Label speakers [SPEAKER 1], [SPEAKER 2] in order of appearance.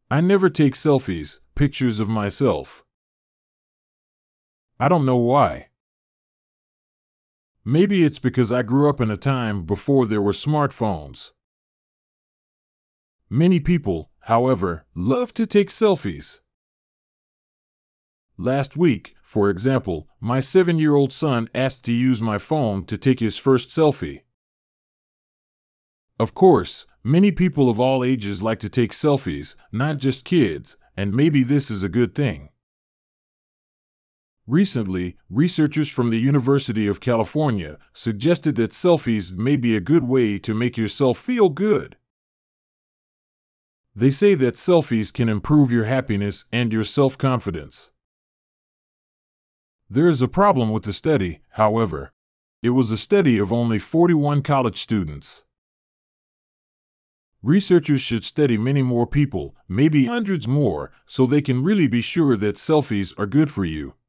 [SPEAKER 1] I never take selfies, pictures of myself. I don't know why. Maybe it's because I grew up in a time before there were smartphones. Many people, however, love to take selfies. Last week, for example, my 7-year-old son asked to use my phone to take his first selfie. Of course, many people of all ages like to take selfies, not just kids, and maybe this is a good thing. Recently, researchers from the University of California suggested that selfies may be a good way to make yourself feel good. They say that selfies can improve your happiness and your self-confidence. There is a problem with the study, however. It was a study of only 41 college students. Researchers should study many more people, maybe hundreds more, so they can really be sure that selfies are good for you.